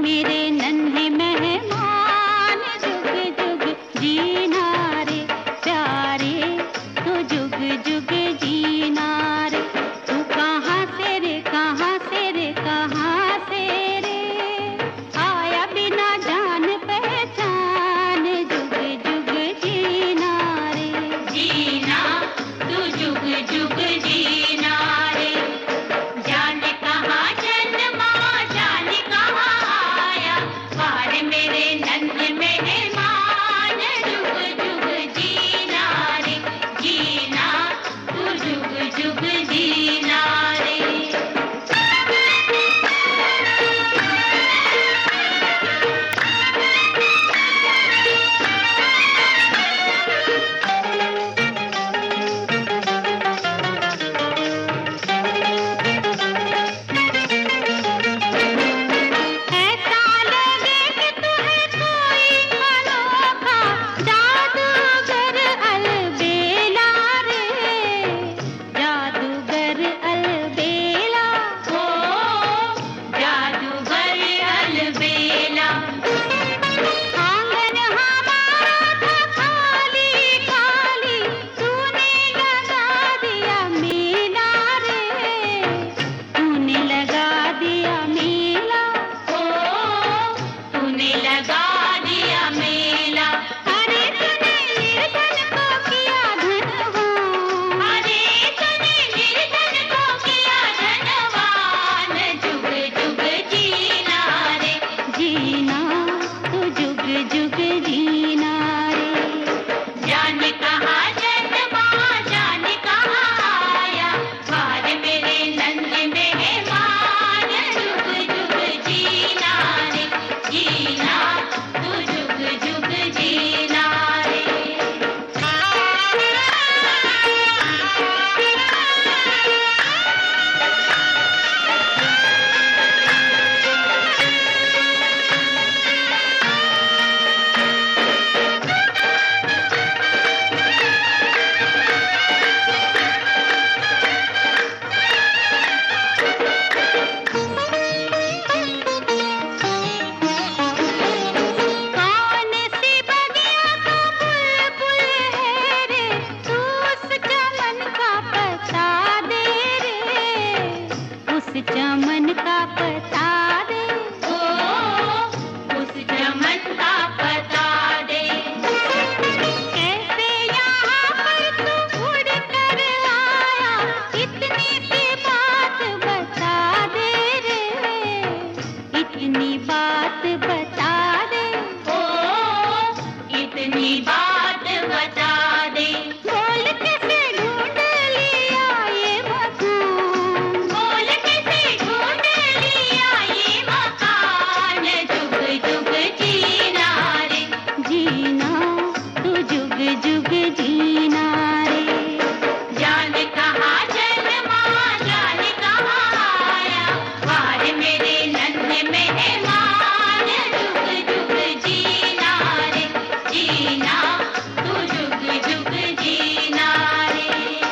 मेरे नन्हे मेहमान, जुग जुग जीना रे प्यारे, तो जुग जुग जीना रे। तू कहाँ से रे, कहाँ से रे, कहाँ से रे, आया बिना जान पहचान, जुग जुग जीना रे। जीना तू जुग जुग जीना रे। जाने कहाँ जन्मा, जाने कहाँ आया, बाहर मेरे नन्हे मेहमान, जुग जुग जीना रे। जीना तू जुग जुग जीना रे। चमन का पता दे, ओ उस चमन का पता दे। कैसे यहाँ पर तू उड़ कर आया, इतनी सी बात बता दे रे, इतनी बात बता दे, ओ इतनी बात बता दे। बोल कैसे ढूंढ लिया ये मकान, बोल कैसे ढूंढ लिया ये मकान, जुग जुग जीना रे। जीना तू जुग जुग जीना रे। जाने कहाँ जन्मा, जाने कहाँ आया, बाहर मेरे नन्हे मेहमान, जुग जुग जीना रे। जीना तू जुग जुग जीना रे।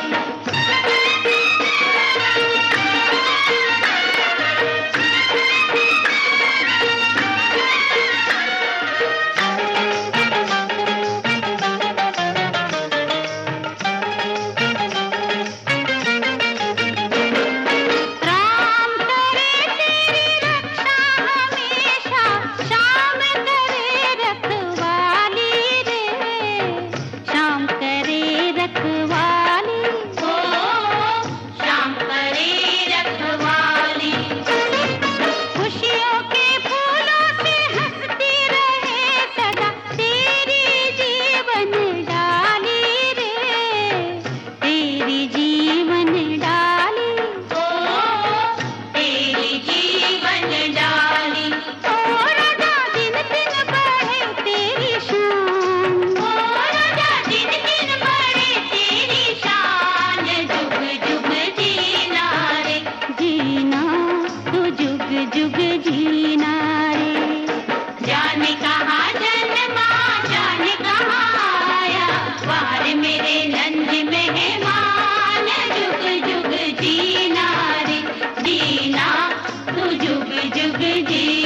राम करे तेरी रक्षा हमेशा, श्याम करे रखवाली रे, श्याम करे रखवाली, ओ श्याम करे रखवाली। खुशियों के फूलों से हंसती रहे सदा, तेरी जीवन डाली रे, तेरी जीवन डाली, ओ तेरी जीवन डाली। ओ राजा दिन दिन बढ़े तेरी शान, ओ राजा दिन दिन बढ़े तेरी शान, जुग जुग जीना रे। जीना तू जुग जुग जीना रे। जाने कहाँ जन्मा, जाने कहाँ आया, बाहर मेरे नन्हे मेहमान, जुग जुग जीना रे। जीना तू जुग जुग जी